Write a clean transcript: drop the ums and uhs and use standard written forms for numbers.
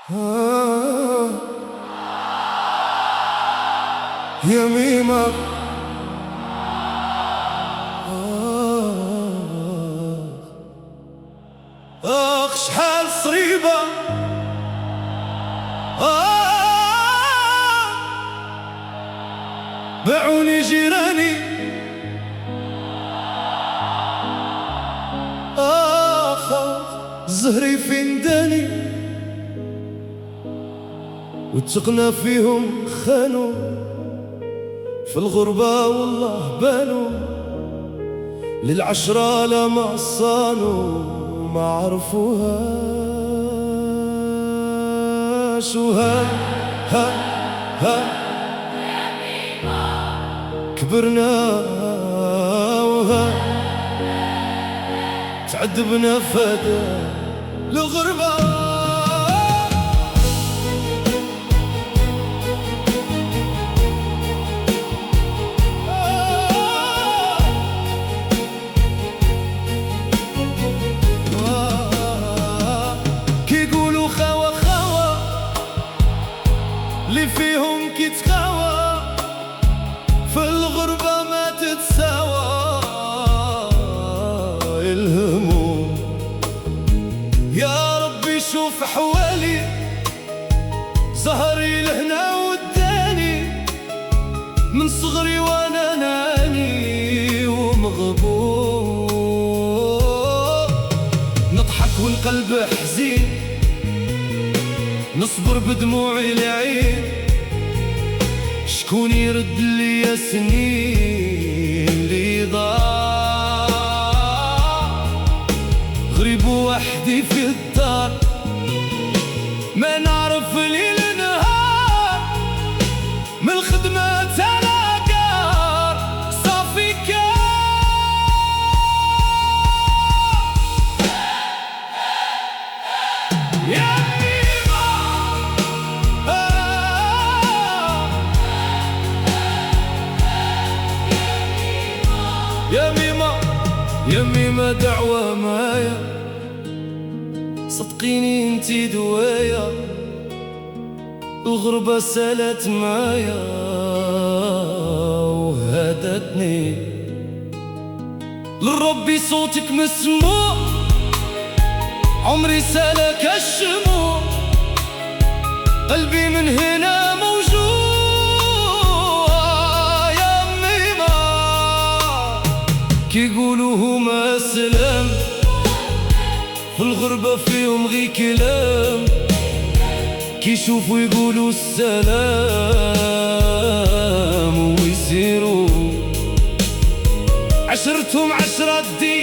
يا ميمة شحال صريبة باعوني جيراني زهري فين داني وتقنا فيهم خانوا في الغربة والله بانوا للعشرة لما صانوا ما عرفوهاش وها كبرنا وها تعذبنا فدا الغربة كيقولوا خوا خوا اللي فيهم كيتخاوى في الغربة ما تتساوى الهموم. يا ربي شوف حوالي زهري لهنا وداني من صغري وانا ناني ومغبور نضحك والقلب حزين نصبر بدموعي العين شكون يرد لي يا سنين اللي ضاع غريب وحدي في الدار ما نعرف ليل نهار من الخدمة تلاقار صافي يا يا ميمة دعوة معايا صدقيني انتي دوايا الغربة سالت معايا وهدتني للربي صوتك مسموع عمري سالك الشموع قلبي من هنا موجوع يا ميمة كيقولوا هما سلام في الغربة فيهم غي كلام كيشوفوا يقولوا السلام ويسيروا عشرتهم 10 دين